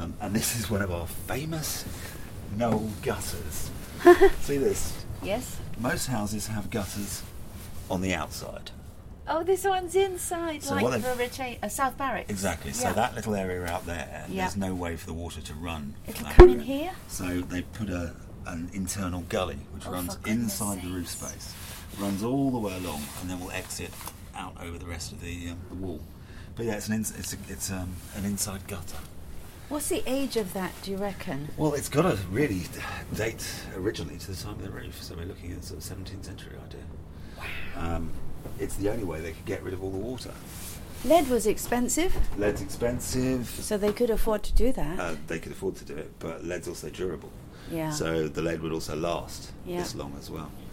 And this is one of our famous Knoll gutters. See this? Yes. Most houses have gutters on the outside. Oh, this one's inside, So like what for a South Barracks. Exactly. So Yeah. that little area out there, Yeah. there's no way for the water to run. It'll that come in area. here? So they put an internal gully which Oh, runs for goodness inside the roof sakes. space, runs all the way along, and then will exit out over the rest of the wall. But yeah, it's an inside gutter. What's the age of that, do you reckon? Well, it's got to really date originally to the time of the roof, so we're looking at sort of 17th century idea. Wow. It's the only way they could get rid of all the water. Lead was expensive, Lead's expensive. so they could afford to do that. They could afford to do it, but lead's also durable. Yeah. So the lead would also last Yeah. this long as well.